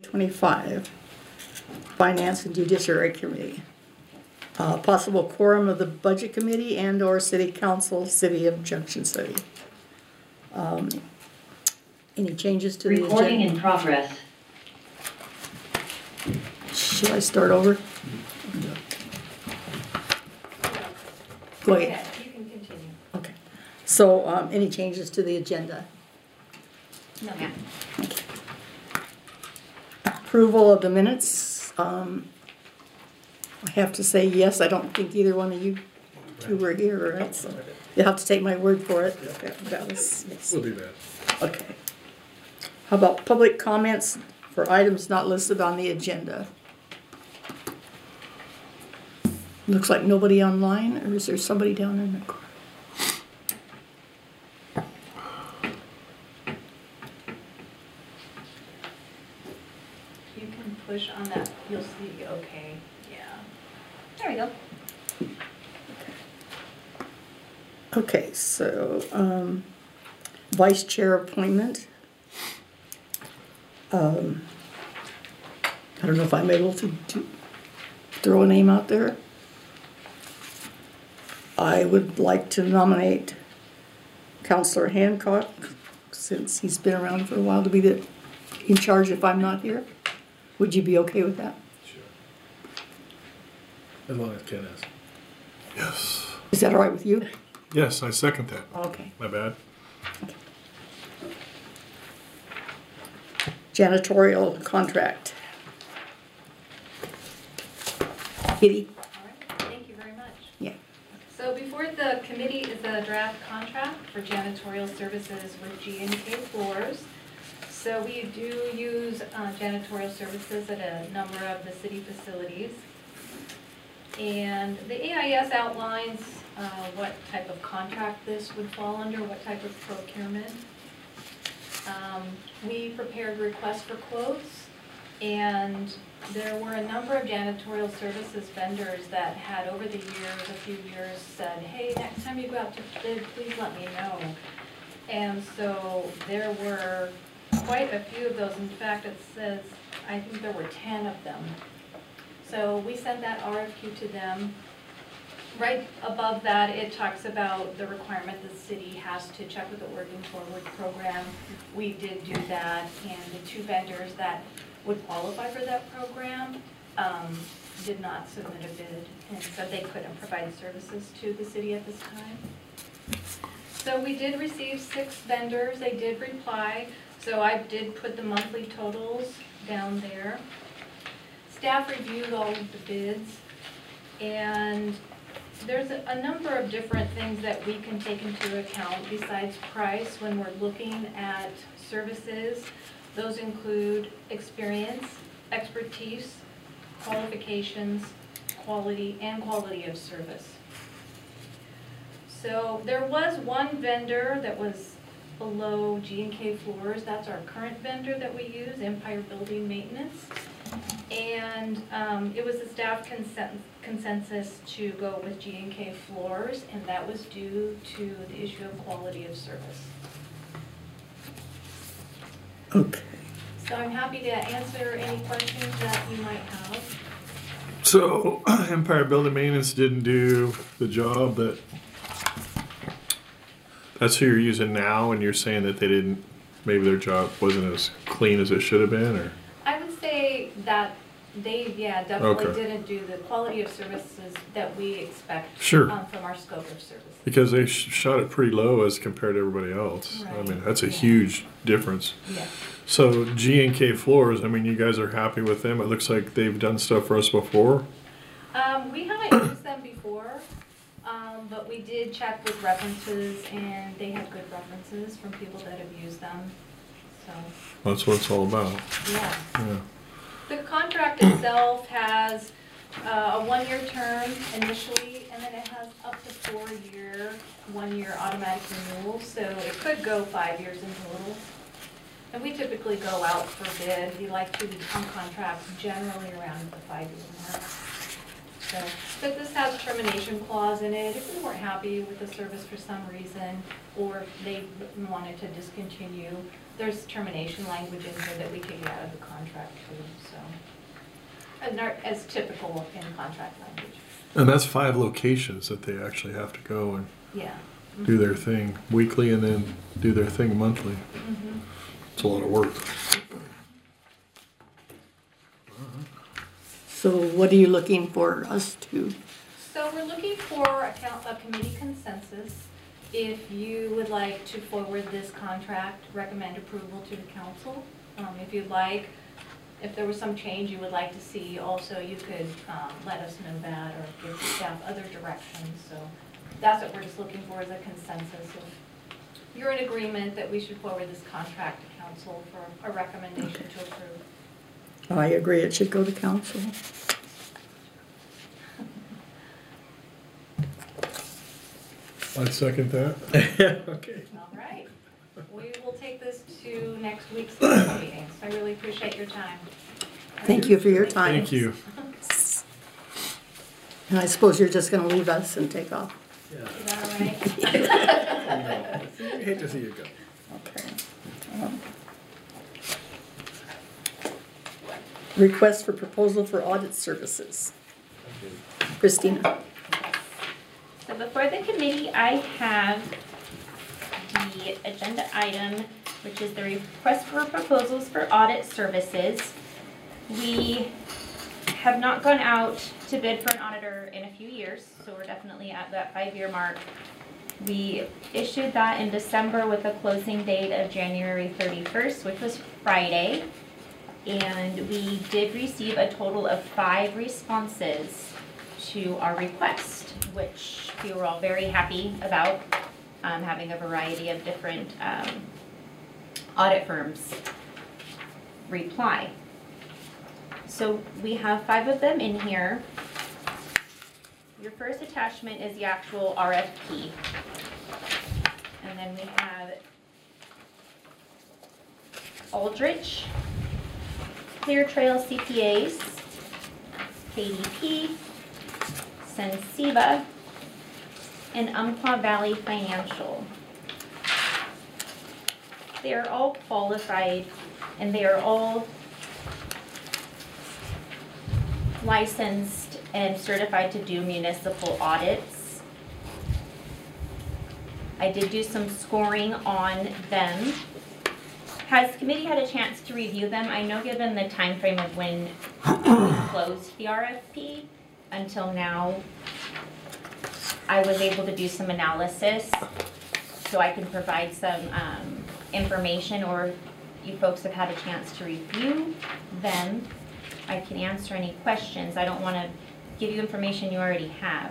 25, Finance and Judiciary Committee. Possible quorum of the Budget Committee and or City Council, City of Junction City. Any changes to the agenda? Recording in progress. Should I start over? Go ahead. Yeah, you can continue. Okay. So, any changes to the agenda? No. Okay. Approval of the minutes. I have to say yes. I don't think either one of you two were here, right? So you'll have to take my word for it. Okay, that was, yes. We'll do that. Okay. How about public comments for items not listed on the agenda? Looks like nobody online, or is there somebody down in the corner? You can push on that, you'll see, okay, yeah. There we go. Okay, so, vice chair appointment. I don't know if I'm able to throw a name out there. I would like to nominate Counselor Hancock, since he's been around for a while, to be in charge if I'm not here. Would you be okay with that? Sure. As long as Ken is. Yes. Is that all right with you? Yes, I second that. Okay. My bad. Janitorial contract. Kitty? All right, thank you very much. Yeah. So before the committee is a draft contract for janitorial services with G&K Floors. So we do use janitorial services at a number of the city facilities. And the AIS outlines what type of contract this would fall under, what type of procurement. We prepared requests for quotes, and there were a number of janitorial services vendors that had over the years, a few years, said, hey, next time you go out to bid, please let me know. And so there were quite a few of those. In fact, it says, I think there were 10 of them. So we sent that RFQ to them. Right above that, it talks about the requirement the city has to check with the Oregon Forward program. We did do that, and the two vendors that would qualify for that program did not submit a bid, and so they couldn't provide services to the city at this time. So we did receive 6 vendors. They did reply, so I did put the monthly totals down there. Staff reviewed all of the bids, and there's a number of different things that we can take into account besides price when we're looking at services. Those include experience, expertise, qualifications, quality, and quality of service. So there was one vendor that was below G&K Floors. That's our current vendor that we use, Empire Building Maintenance. And it was a staff consensus to go with G&K Floors, and that was due to the issue of quality of service. Okay. So I'm happy to answer any questions that you might have. So, Empire Building Maintenance didn't do the job that's who you're using now, and you're saying that they didn't, maybe their job wasn't as clean as it should have been, or? I would say that they, definitely Okay. didn't do the quality of services that we expect Sure. from our scope of service. Because they shot it pretty low as compared to everybody else. I Right. mean, that's a Yeah. huge difference. Yeah. So G&K Floors, I mean, you guys are happy with them. It looks like they've done stuff for us before. We haven't used them before, but we did check with references, and they have good references from people that have used them. So, That's what it's all about. yeah. Yeah. The contract itself has a 1-year term initially, and then it has up to 4-year, 1-year automatic renewal, so it could go 5 years in total. And we typically go out for bid. We like to on contracts generally around the 5-year mark. So, but this has a termination clause in it. If we weren't happy with the service for some reason, or if they wanted to discontinue, there's termination language in here that we could get out of the contract too, so. As typical in contract language. And that's 5 locations that they actually have to go and Yeah. do their thing weekly and then do their thing monthly. Mhm. It's a lot of work. So what are you looking for us to? So we're looking for a committee consensus. If you would like to forward this contract, recommend approval to the council. If you'd like, if there was some change you would like to see, also you could let us know that or give the staff other directions. So that's what we're just looking for, is a consensus. If you're in agreement that we should forward this contract to council for a recommendation to approve. I agree, it should go to council. I'd second that. Okay. All right. We will take this to next week's council meeting. So I really appreciate your time. Thank you for your time. Thank you. And I suppose you're just gonna leave us and take off. Is that all right? I hate to see you go. Okay. Request for proposal for audit services. Christina. So before the committee, I have the agenda item, which is the request for proposals for audit services. We have not gone out to bid for an auditor in a few years, so we're definitely at that 5-year mark. We issued that in December with a closing date of January 31st, which was Friday. And we did receive a total of 5 responses to our request, which we were all very happy about, having a variety of different audit firms reply. So we have 5 of them in here. Your first attachment is the actual RFP. And then we have Aldrich, Clear Trail CPAs, KDP, Sensiba, and Umpqua Valley Financial. They are all qualified and they are all licensed and certified to do municipal audits. I did do some scoring on them. Has committee had a chance to review them? I know given the time frame of when we closed the RFP until now, I was able to do some analysis so I can provide some information, or you folks have had a chance to review them. I can answer any questions. I don't want to give you information you already have.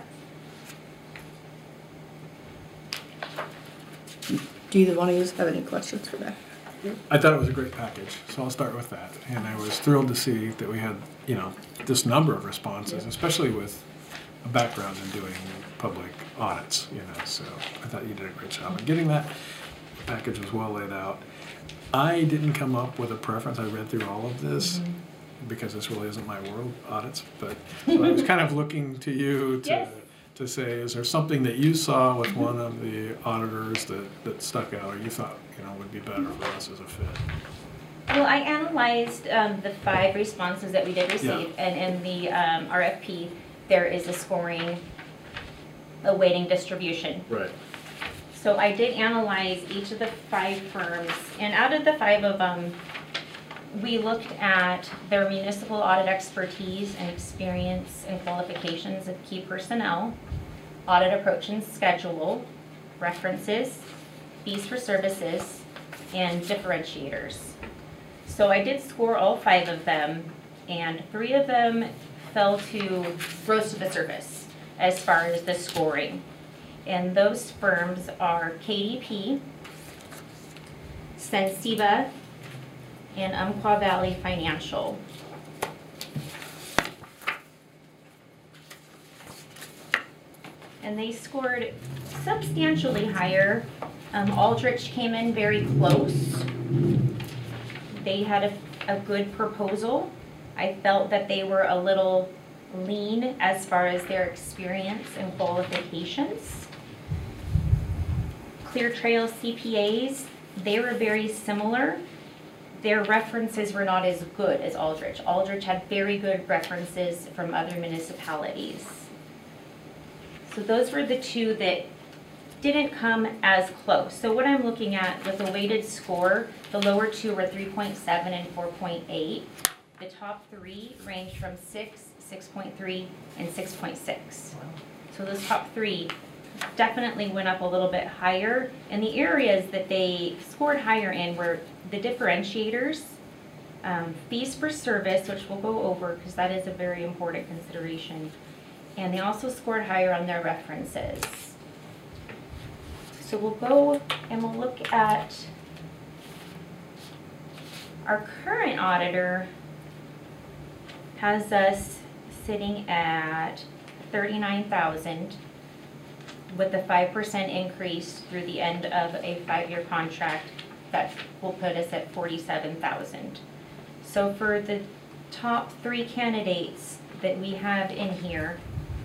Do either one of you have any questions for that? I thought it was a great package, so I'll start with that. And I was thrilled to see that we had, this number of responses, especially with a background in doing public audits, so I thought you did a great job in getting that. The package was well laid out. I didn't come up with a preference. I read through all of this because this really isn't my world, audits, but so I was kind of looking to you Yes. to say, is there something that you saw with one of the auditors that stuck out, or you thought would be better for us as a fit? Well, I analyzed the 5 responses that we did receive, and in the RFP, there is a scoring, awaiting distribution. Right. So I did analyze each of the 5 firms, and out of the 5 of them, we looked at their municipal audit expertise and experience and qualifications of key personnel, audit approach and schedule, references, fees for services, and differentiators. So I did score all 5 of them, and 3 of them fell to rose to the surface as far as the scoring. And those firms are KDP, Sensiba, and Umpqua Valley Financial. And they scored substantially higher. Aldrich came in very close. They had a good proposal. I felt that they were a little lean as far as their experience and qualifications. Clear Trail CPAs They were very similar. Their references were not as good as Aldrich. Aldrich had very good references from other municipalities. So those were the two that didn't come as close. So what I'm looking at with a weighted score, the lower two were 3.7 and 4.8. The top three ranged from 6, 6.3, and 6.6. So those top three definitely went up a little bit higher. And the areas that they scored higher in were the differentiators, fees for service, which we'll go over because that is a very important consideration. And they also scored higher on their references. So we'll go and we'll look at our current auditor has us sitting at 39,000 with a 5% increase through the end of a 5-year contract. That will put us at 47,000. So for the top 3 candidates that we have in here,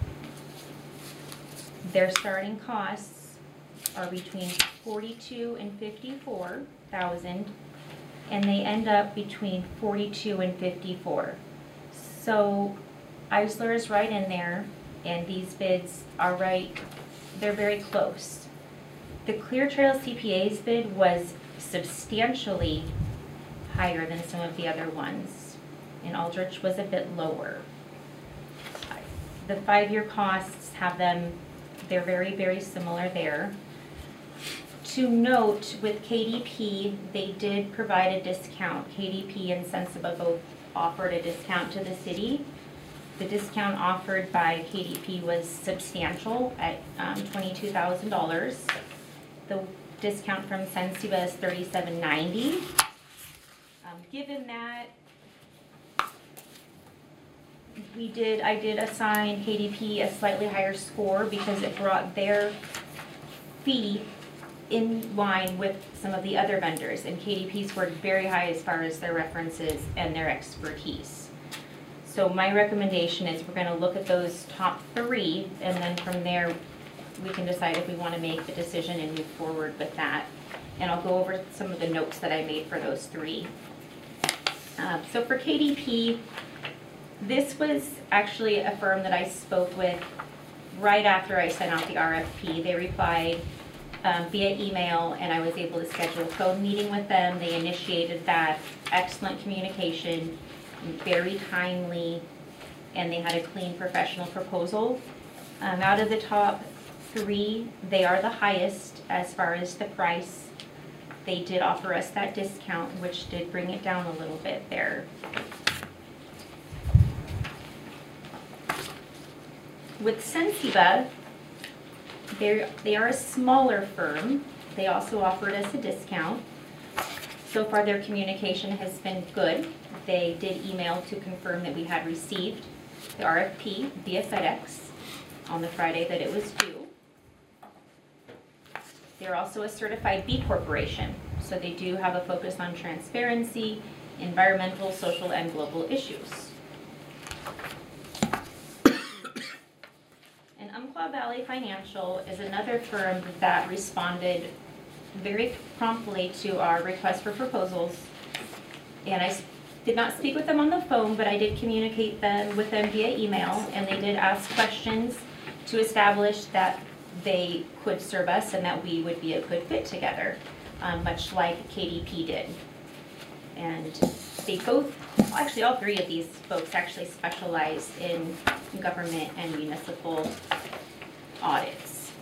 their starting costs are between 42 and 54,000, and they end up between 42 and 54. So Eisler is right in there, and these bids are right, they're very close. The Clear Trail CPA's bid was substantially higher than some of the other ones, and Aldrich was a bit lower. The 5-year costs have them, they're very, very similar there. To note, with KDP, they did provide a discount. KDP and Sensiba both offered a discount to the city. The discount offered by KDP was substantial at $22,000. The discount from Sensiba is $3,790. Given that I did assign KDP a slightly higher score because it brought their fee in line with some of the other vendors, and KDP scored very high as far as their references and their expertise. So my recommendation is we're going to look at those top 3, and then from there we can decide if we want to make the decision and move forward with that. And I'll go over some of the notes that I made for those 3. So for KDP, this was actually a firm that I spoke with right after I sent out the RFP. They replied via email, and I was able to schedule a phone meeting with them. They initiated that. Excellent communication, very timely, and they had a clean professional proposal. Out of the top 3, they are the highest as far as the price. They did offer us that discount, which did bring it down a little bit there. With Sensiba, they are a smaller firm. They also offered us a discount. So far their communication has been good. They did email to confirm that we had received the RFP via FedEx on the Friday that it was due. They're also a certified B Corporation, so they do have a focus on transparency, environmental, social, and global issues. And Umpqua Valley Financial is another firm that responded very promptly to our request for proposals. And I did not speak with them on the phone, but I did communicate with them via email, and they did ask questions to establish that they could serve us and that we would be a good fit together, much like KDP did. And they both, well, actually all 3 of these folks actually specialize in government and municipal audits.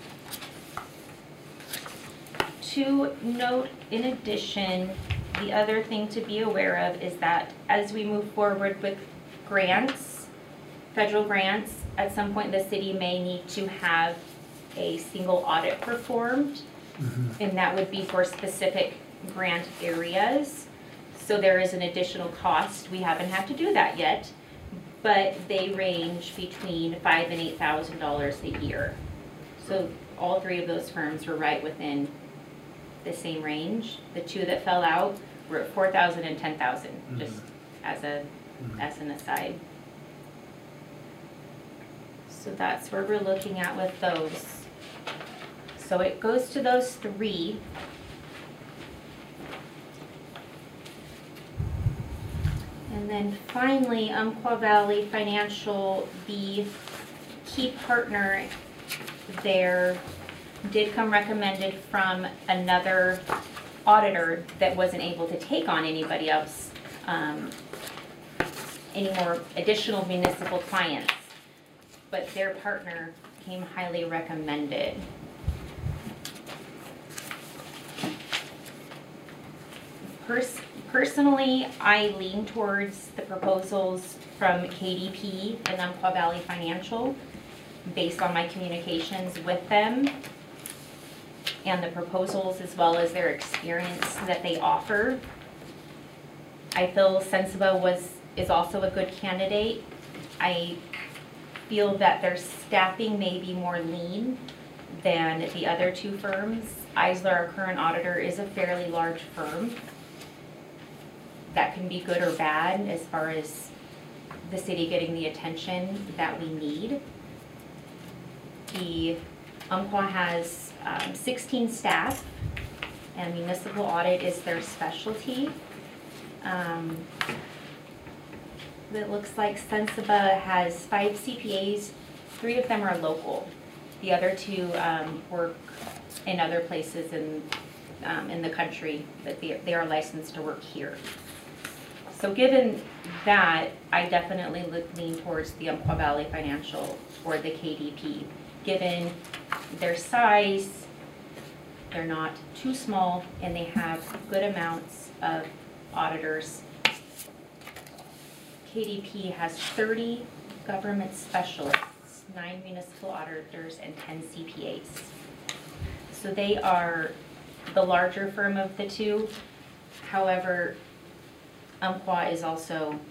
To note, in addition, the other thing to be aware of is that as we move forward with grants, federal grants, at some point the city may need to have a single audit performed, and that would be for specific grant areas. So there is an additional cost. We haven't had to do that yet, but they range between $5,000 and $8,000 a year. So all 3 of those firms were right within the same range. The 2 that fell out were at $4,000 and $10,000, just as an aside. So that's where we're looking at with those. So it goes to those 3. And then finally, Umpqua Valley Financial, the key partner there did come recommended from another auditor that wasn't able to take on anybody else, any more additional municipal clients. But their partner came highly recommended. Personally, I lean towards the proposals from KDP and Umpqua Valley Financial based on my communications with them and the proposals as well as their experience that they offer. I feel Sensiba is also a good candidate. I feel that their staffing may be more lean than the other two firms. Eisler, our current auditor, is a fairly large firm. That can be good or bad as far as the city getting the attention that we need. The Umpqua has 16 staff, and municipal audit is their specialty. It looks like Sensiba has 5 CPAs, 3 of them are local. The other 2 work in other places in the country, but they are licensed to work here. So given that, I definitely lean towards the Umpqua Valley Financial or the KDP. Given their size, they're not too small, and they have good amounts of auditors. KDP has 30 government specialists, 9 municipal auditors, and 10 CPAs. So they are the larger firm of the 2. However, Umpqua is also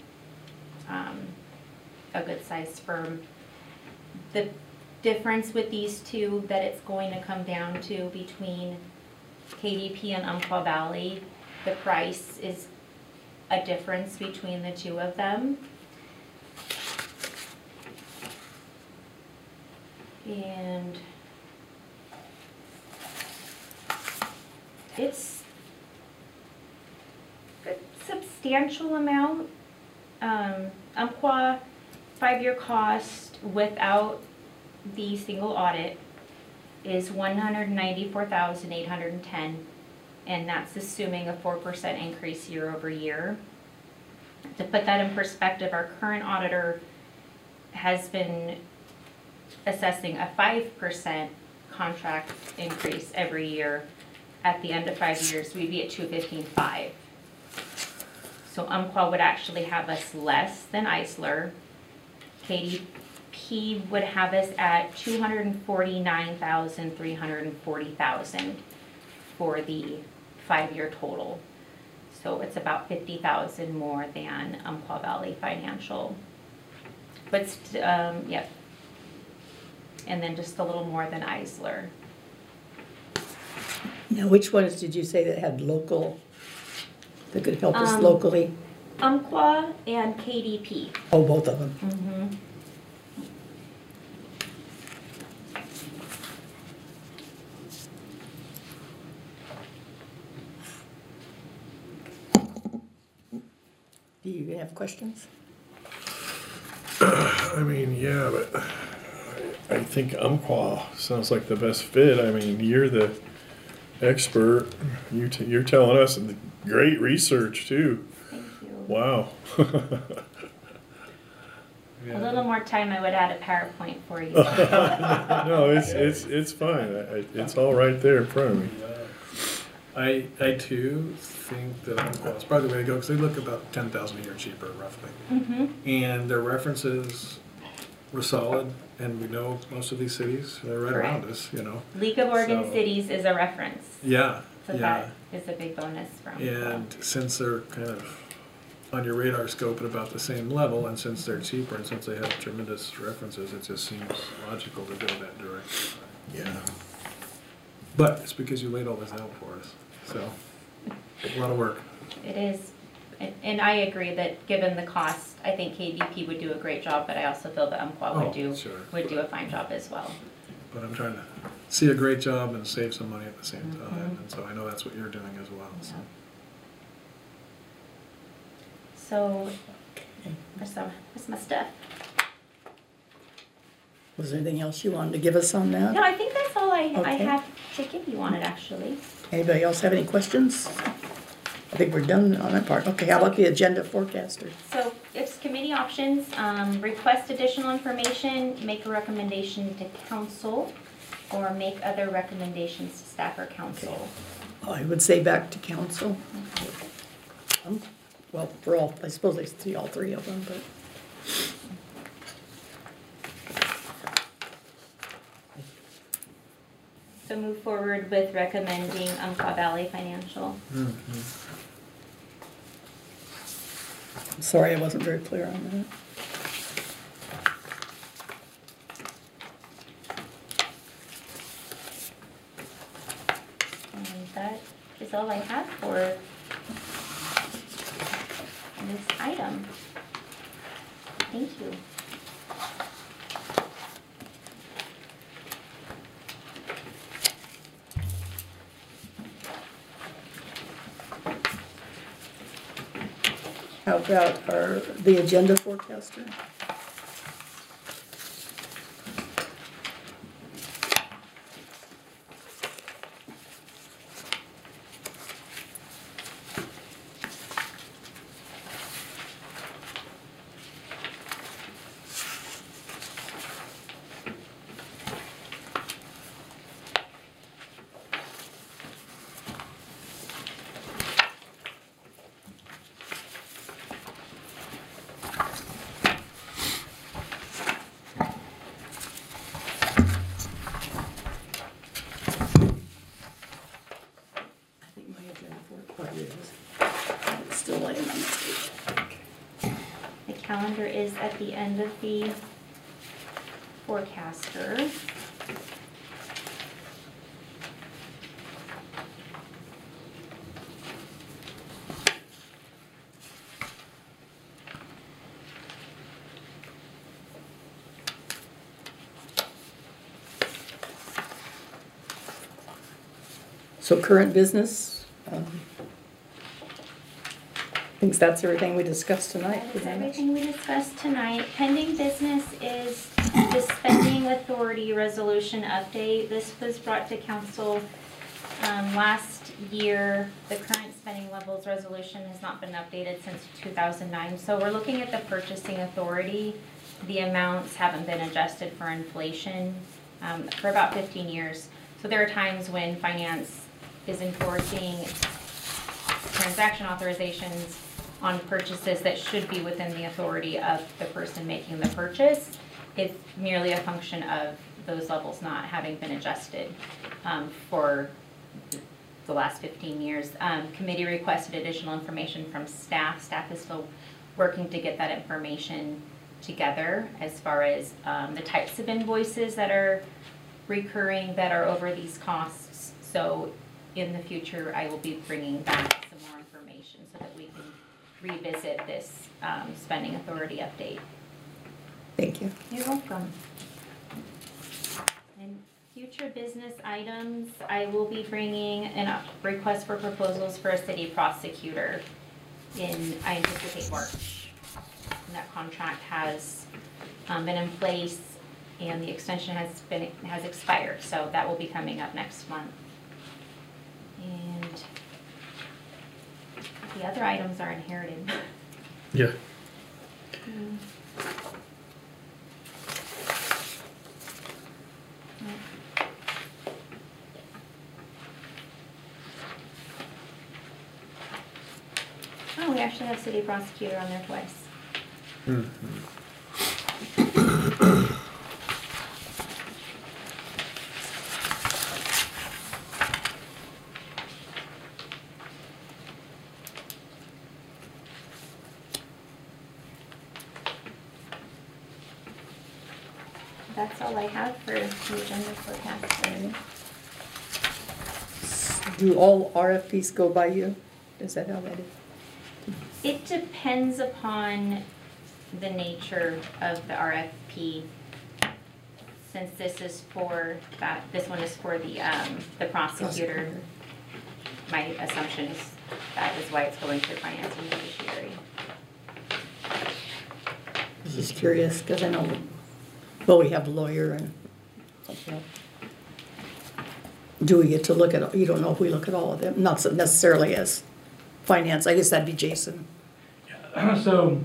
a good-sized firm. The difference with these 2 that it's going to come down to between KDP and Umpqua Valley, the price is a difference between the 2 of them. And it's a substantial amount. Umpqua 5-year cost without the single audit is $194,810, and that's assuming a 4% increase year over year. To put that in perspective, our current auditor has been assessing a 5% contract increase every year. At the end of 5 years, we'd be at $215,500. So Umpqua would actually have us less than Eisler. KDP would have us at $249,340,000 for the 5-year total. So it's about $50,000 more than Umpqua Valley Financial. But yep. And then just a little more than Eisler. Now, which ones did you say that had local, that could help us locally? Umpqua and KDP. Oh, both of them. Mm-hmm. Do you have questions? I mean, yeah, but I think Umpqua sounds like the best fit. I mean, you're the expert. You're telling us great research too. Thank you. Wow. A little more time, I would add a PowerPoint for you. No, it's fine. It's all right there in front of me. I too think that Umpqua is probably the way to go because they look about $10,000 a year cheaper roughly, and their references were solid, and we know most of these cities. They're right around us, you know. League of Oregon So- Cities is a reference. Yeah, So yeah. that is a big bonus from. And since they're kind of on your radar scope at about the same level, and since they're cheaper, and since they have tremendous references, it just seems logical to go that direction. Yeah. But it's because you laid all this out for us, so a lot of work. It is, and I agree that given the cost, I think KDP would do a great job, but I also feel that Umpqua Oh, would do sure. a fine job as well. But I'm trying to see a great job and save some money at the same time, and so I know that's what you're doing as well. So. So some Christmas stuff. Was there anything else you wanted to give us on that? No, I think that's all I Okay. have to give you on it, actually. Anybody else have any questions? I think we're done on that part. Okay, how about the agenda forecaster? So it's committee options, request additional information, make a recommendation to council, or make other recommendations to staff or council. I would say back to council. Well, for all, I suppose I see all three of them, but. So move forward with recommending Umpqua Valley Financial. Sorry, I wasn't very clear on that. And that is all I have for this item. Thank you. How about the agenda forecaster? I think my agenda forecaster is still laying on the page. The calendar is at the end of the forecaster. So current business, thinks that's everything we discussed tonight. That is everything we discussed tonight. Pending business is the spending authority resolution update. This was brought to council last year. The current spending levels resolution has not been updated since 2009. So we're looking at the purchasing authority. The amounts haven't been adjusted for inflation for about 15 years. So there are times when finance is enforcing transaction authorizations on purchases that should be within the authority of the person making the purchase. It's merely a function of those levels not having been adjusted for the last 15 years. Committee requested additional information from staff. Staff is still working to get that information together as far as the types of invoices that are recurring that are over these costs. So in the future, I will be bringing back some more information so that we can revisit this spending authority update. Thank you. You're welcome. And future business items, I will be bringing a request for proposals for a city prosecutor I anticipate March. And that contract has been in place and the extension has expired, so that will be coming up next month. And the other items are inherited. Yeah. Oh, we actually have city prosecutor on there twice. That's all I have for the agenda forecast. Do all RFPs go by you? Is that how that is? It depends upon the nature of the RFP. Since this is for that, this one is for the prosecutor. My assumption is that is why it's going through finance and judiciary. Just curious, because I know, well, we have a lawyer and, do we get to look at, you don't know if we look at all of them, not necessarily as finance, I guess that'd be Jason. So,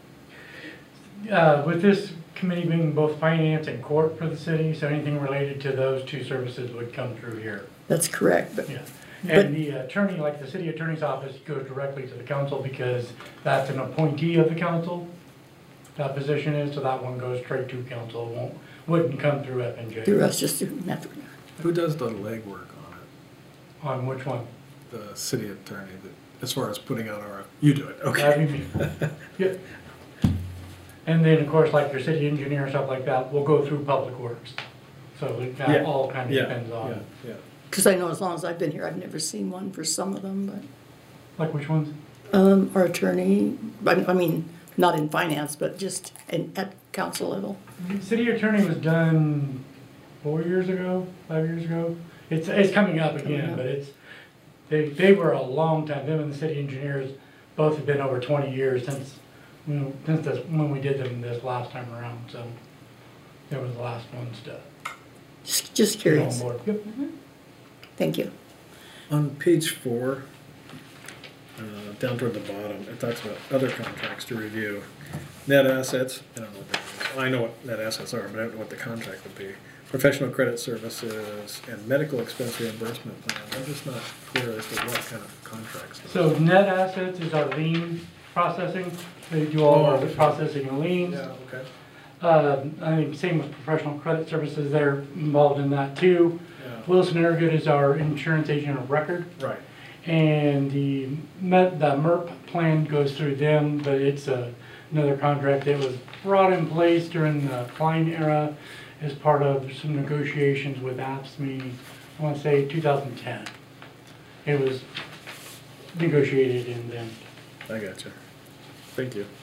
with this committee being both finance and court for the city, so anything related to those two services would come through here. That's correct, but, Yeah. But- And the attorney, like the city attorney's office, goes directly to the council because that's an appointee of the council. That position is, so that one goes straight to council, wouldn't come through FNJ. through us just doing that. Who does the legwork on it? On which one? The city attorney, as far as putting out our, you do it, okay. That'd be me. Yep. And then, of course, like your city engineer and stuff like that, will go through Public Works. So that Yeah. all kind of Yeah, depends yeah, on, yeah. Because I know as long as I've been here, I've never seen one for some of them, like which ones? but, our attorney, I mean, not in finance, but just at council level. City attorney was done 4 years ago, 5 years ago. It's coming up again, but they were a long time. Them and the city engineers both have been over 20 years since when we did them this last time around. So they were the last ones to Just get curious. on board. Yep. Thank you. On page 4, down toward the bottom, it talks about other contracts to review. Net assets, I don't know what that is. I know what net assets are, but I don't know what the contract would be. Professional credit services and medical expense reimbursement plan. I'm just not clear as to what kind of contracts. those So net assets is our lien processing. They do all our Oh. processing and are. liens. Yeah, okay. I think same with professional credit services. They're involved in that too. Yeah. Wilson Airgood is our insurance agent of record. Right. And the MERP plan goes through them, but it's another contract that was brought in place during the Klein era as part of some negotiations with AFSCME, I want to say 2010. It was negotiated and then. I got you. Thank you.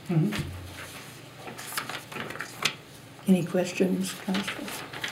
Any questions, Council?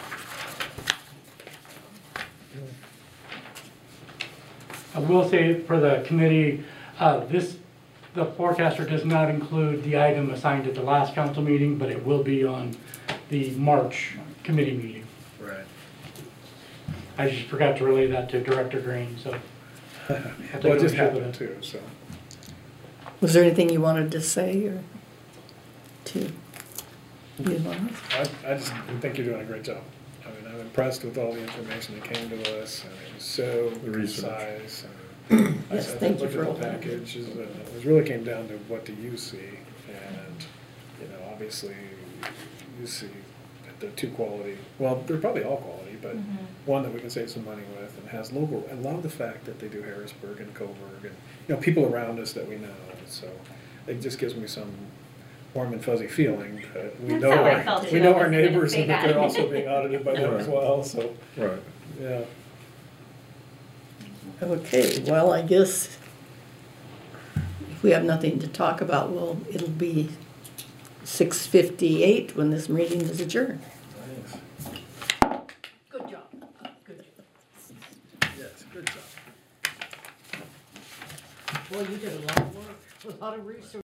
I will say for the committee, the forecaster does not include the item assigned at the last council meeting, but it will be on the March committee meeting. Right. I just forgot to relay that to Director Green, so. Well, it just happened too, so. Was there anything you wanted to say or to move on? I just think you're doing a great job. I mean, I'm impressed with all the information that came to us, and it was so The research. concise. And Yes, I thank you looked for at all the that. package, and it really came down to what do you see, and, you know, obviously, you see that they're two quality, well, they're probably all quality, but one that we can save some money with, and has local, I love the fact that they do Harrisburg and Coburg, and, you know, people around us that we know, so it just gives me some warm and fuzzy feeling that we That's know how I felt our, too. we know I our was gonna neighbors say and that that. they're also being audited by them as well, so, Right. yeah. Okay, well, I guess if we have nothing to talk about, well, it'll be 6:58 when this meeting is adjourned. Good job. Good job. Yes, good job. Well, you did a lot of work, a lot of research.